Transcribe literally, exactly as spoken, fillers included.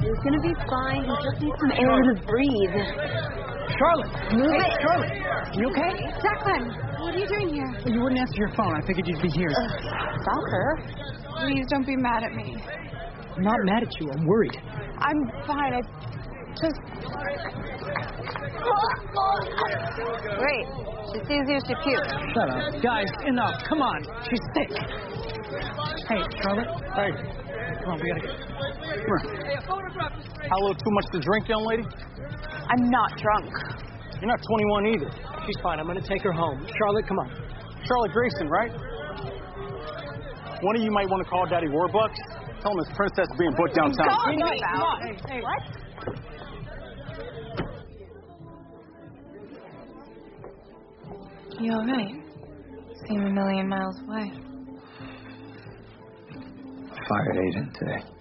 He's gonna be fine. He just needs some air to breathe. Charlotte! Move hey, it! Charlotte! You okay? Declan, what are you doing here? You wouldn't answer your phone. I figured you'd be here. Uh, Stalker? Please don't be mad at me. I'm not mad at you. I'm worried. I'm fine. I just... Wait. She sees you, she pukes. Shut up. Guys, enough. Come on. She's sick. Hey, Charlotte. Hey. Come on, we gotta go. Come on. Had a little too much to drink, young lady? I'm not drunk. You're not twenty-one either. She's fine. I'm gonna take her home. Charlotte, come on. Charlotte Grayson, right? One of you might want to call Daddy Warbucks. Tell him his princess is being booked downtown. Talking Hey, come about? on. Hey, hey. What? You all right? Seem a million miles away. Fired eight in today.